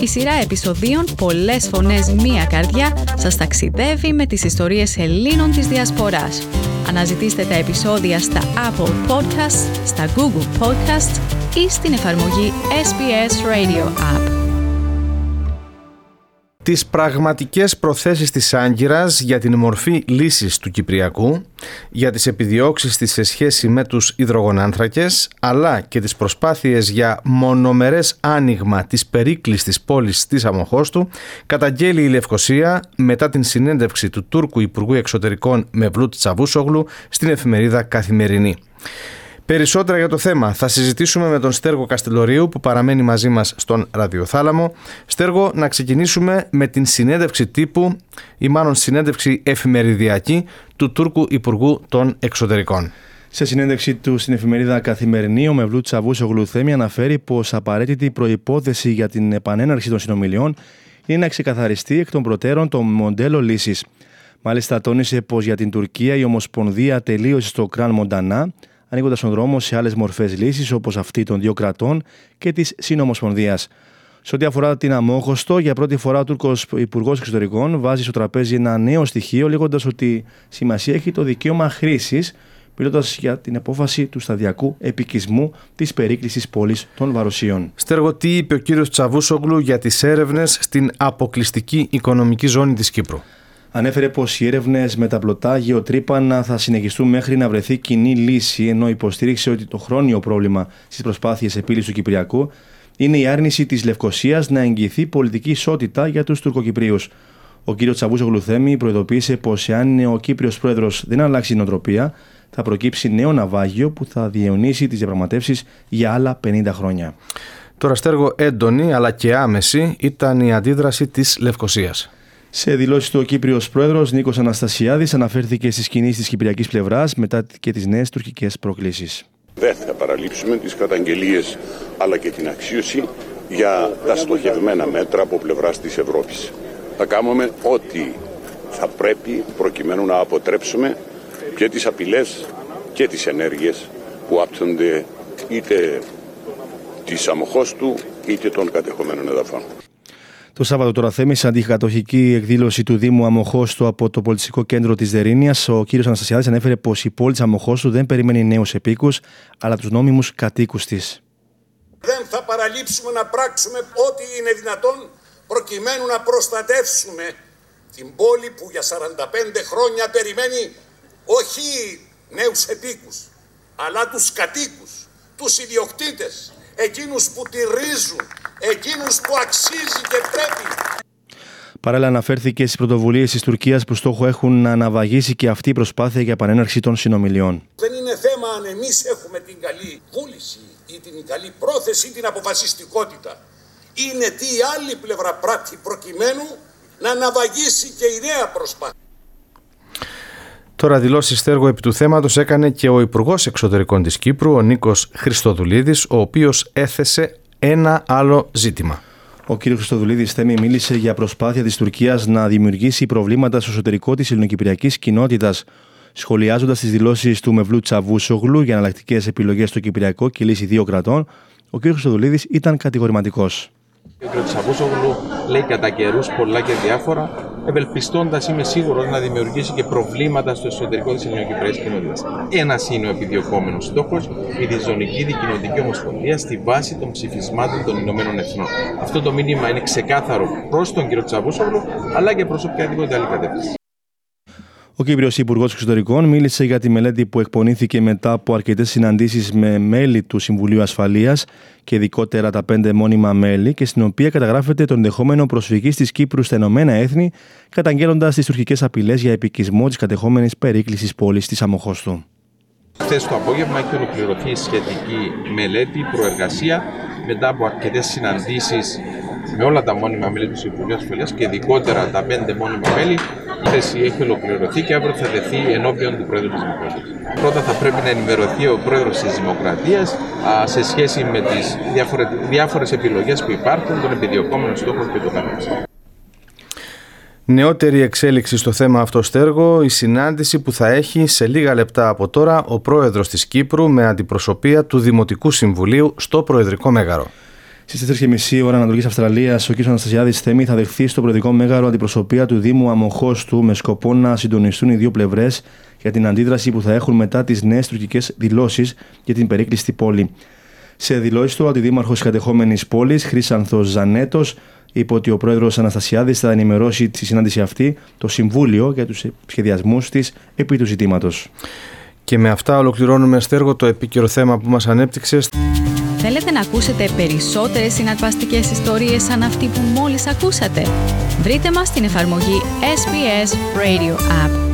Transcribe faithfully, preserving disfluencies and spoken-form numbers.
Η σειρά επεισοδίων «Πολλές φωνές, μία καρδιά» σας ταξιδεύει με τις ιστορίες Ελλήνων της Διασποράς. Αναζητήστε τα επεισόδια στα Apple Podcasts, στα Google Podcasts ή στην εφαρμογή ες μπι ες Radio App. Τις πραγματικές προθέσεις της Άγκυρας για την μορφή λύσης του Κυπριακού, για τις επιδιώξεις της σε σχέση με τους υδρογονάνθρακες, αλλά και τις προσπάθειες για μονομερές άνοιγμα της περίκλειστης πόλης της Αμοχώστου, καταγγέλει η Λευκοσία μετά την συνέντευξη του Τούρκου Υπουργού Εξωτερικών Μευλούτ Τσαβούσογλου στην εφημερίδα Καθημερινή. Περισσότερα για το θέμα θα συζητήσουμε με τον Στέργο Καστελορίου που παραμένει μαζί μας στον ραδιοθάλαμο. Στέργο, να ξεκινήσουμε με την συνέντευξη τύπου ή μάλλον συνέντευξη εφημεριδιακή του Τούρκου Υπουργού των Εξωτερικών. Σε συνέντευξη του στην εφημερίδα Καθημερινή, ο Μευλούτ Τσαβούσογλου Θέμη αναφέρει πως απαραίτητη προϋπόθεση για την επανέναρξη των συνομιλιών είναι να ξεκαθαριστεί εκ των προτέρων το μοντέλο λύσης. Μάλιστα, τόνισε πως για την Τουρκία η Ομοσπονδία τελείωσε στο Κραν Μοντανά, ανοίγοντας τον δρόμο σε άλλες μορφές λύσης όπως αυτή των δύο κρατών και της Συνομοσπονδίας. Σε ό,τι αφορά την Αμόχωστο, για πρώτη φορά ο Τούρκος Υπουργός Εξωτερικών βάζει στο τραπέζι ένα νέο στοιχείο, λέγοντας ότι σημασία έχει το δικαίωμα χρήσης, μιλώντας για την απόφαση του σταδιακού επικισμού της περίκλειστης πόλης των Βαροσίων. Στέργο, τι είπε ο κύριος Τσαβούσογλου για τις έρευνες στην αποκλειστική οικονομική ζώνη της Κύπρου? Ανέφερε πως οι έρευνες με τα πλωτά γεωτρύπανα θα συνεχιστούν μέχρι να βρεθεί κοινή λύση, ενώ υποστήριξε ότι το χρόνιο πρόβλημα στις προσπάθειες επίλυσης του Κυπριακού είναι η άρνηση της Λευκοσίας να εγγυηθεί πολιτική ισότητα για τους Τουρκοκυπρίους. Ο κ. Τσαβούσογλου Θέμη προειδοποίησε πως εάν ο Κύπριος πρόεδρος δεν αλλάξει η νοοτροπία, θα προκύψει νέο ναυάγιο που θα διαιωνίσει τις διαπραγματεύσεις για άλλα πενήντα χρόνια. Τώρα, Στέργο, έντονη αλλά και άμεση ήταν η αντίδραση της Λευκοσίας. Σε δηλώσεις του, ο Κύπριος πρόεδρος Νίκος Αναστασιάδης αναφέρθηκε στις κινήσεις της κυπριακής πλευράς μετά και τις νέες τουρκικές προκλήσεις. Δεν θα παραλείψουμε τις καταγγελίες αλλά και την αξίωση για τα στοχευμένα μέτρα από πλευράς της Ευρώπης. Θα κάνουμε ό,τι θα πρέπει προκειμένου να αποτρέψουμε και τις απειλές και τις ενέργειες που άπτονται είτε της Αμοχώστου είτε των κατεχομένων εδαφών. Το Σάββατο τώρα, Θέμη, σε αντικατοχική εκδήλωση του Δήμου Αμοχώστου από το πολιτιστικό κέντρο της Δερίνειας, ο κ. Αναστασιάδης ανέφερε πως η πόλη της Αμοχώστου δεν περιμένει νέους επίκους, αλλά τους νόμιμους κατοίκους της. Δεν θα παραλείψουμε να πράξουμε ό,τι είναι δυνατόν προκειμένου να προστατεύσουμε την πόλη που για σαράντα πέντε χρόνια περιμένει όχι νέους επίκους, αλλά τους κατοίκους, τους ιδιοκτήτες, εκείνους που τη ρίζουν, εκείνους που αξίζει και πρέπει. Παράλληλα, αναφέρθηκε στις πρωτοβουλίες της Τουρκίας που στόχο έχουν να αναβαγίσει και αυτή η προσπάθεια για επανέναρξη των συνομιλιών. Δεν είναι θέμα αν εμείς έχουμε την καλή βούληση ή την καλή πρόθεση ή την αποφασιστικότητα. Είναι τι η άλλη πλευρά πράττει προκειμένου να αναβαγίσει και η νέα προσπάθεια. Τώρα, δηλώσεις, Στέργο, επί του θέματος έκανε και ο Υπουργός Εξωτερικών της Κύπρου, ο Νίκος Χριστοδουλίδης, ο οποίος έθεσε ένα άλλο ζήτημα. Ο κ. Χριστοδουλίδης, Θέμη, μίλησε για προσπάθεια της Τουρκίας να δημιουργήσει προβλήματα στο εσωτερικό της ελληνοκυπριακής κοινότητας. Σχολιάζοντας τις δηλώσεις του Μευλούτ Τσαβούσογλου για εναλλακτικές επιλογές στο Κυπριακό και λύση δύο κρατών, ο κ. Χριστοδουλίδης ήταν κατηγορηματικός. Ο κ. Τσαβούσογλου λέει κατά καιρούς πολλά και διάφορα, ευελπιστώντας, είμαι σίγουρος, να δημιουργήσει και προβλήματα στο εσωτερικό της ελληνοκυπριακής κοινότητας. Ένας είναι ο επιδιωκόμενος στόχος, η διζωνική δικοινοτική ομοσπονδία στη βάση των ψηφισμάτων των Ηνωμένων Εθνών. Αυτό το μήνυμα είναι ξεκάθαρο προς τον κ. Τσαβούσογλου, αλλά και προς οποιαδήποτε άλλη κατεύθυνση. Ο Κύπριος Υπουργός Εξωτερικών μίλησε για τη μελέτη που εκπονήθηκε μετά από αρκετές συναντήσεις με μέλη του Συμβουλίου Ασφαλείας και ειδικότερα τα πέντε μόνιμα μέλη, και στην οποία καταγράφεται το ενδεχόμενο προσφυγής της Κύπρου στα Ηνωμένα Έθνη, καταγγέλλοντας τις τουρκικές απειλές για επικισμό της κατεχόμενης περίκλειστης πόλης της Αμοχώστου. Χθες το απόγευμα έχει ολοκληρωθεί η σχετική μελέτη, προεργασία, μετά από αρκετές συναντήσεις με όλα τα μόνιμα μέλη του Συμβουλίου Ασφαλείας και ειδικότερα τα πέντε μόνιμα μέλη. Η θέση έχει ολοκληρωθεί και αύριο θα δεθεί ενώπιον του Πρόεδρου της Δημοκρατίας. Πρώτα θα πρέπει να ενημερωθεί ο Πρόεδρος της Δημοκρατίας α, σε σχέση με τις διάφορες επιλογές που υπάρχουν, των επιδιωκόμενων στόχων και το καθεξής. Νεότερη εξέλιξη στο θέμα αυτό, Στέργο, η συνάντηση που θα έχει σε λίγα λεπτά από τώρα ο πρόεδρος της Κύπρου με αντιπροσωπεία του Δημοτικού Συμβουλίου στο Προεδρικό Μέγαρο. Στις τέσσερις και μισή ώρα Ανατολικής Αυστραλίας, ο κ. Αναστασιάδης Θέμη θα δεχθεί στο προεδρικό μέγαρο αντιπροσωπεία του Δήμου Αμοχώστου με σκοπό να συντονιστούν οι δύο πλευρές για την αντίδραση που θα έχουν μετά τις νέες τουρκικές δηλώσεις για την περίκλειστη πόλη. Σε δηλώσεις του, ο αντιδήμαρχος της κατεχόμενης πόλης, Χρύσανθος Ζανέτος, είπε ότι ο πρόεδρος Αναστασιάδης θα ενημερώσει τη συνάντηση αυτή το Συμβούλιο για τους σχεδιασμούς της επί του ζητήματος. Και με αυτά ολοκληρώνουμε, Στέργο, το επίκαιρο θέμα που μας ανέπτυξες. Θέλετε να ακούσετε περισσότερες συναρπαστικές ιστορίες σαν αυτή που μόλις ακούσατε? Βρείτε μας στην εφαρμογή ες μπι ες Radio App.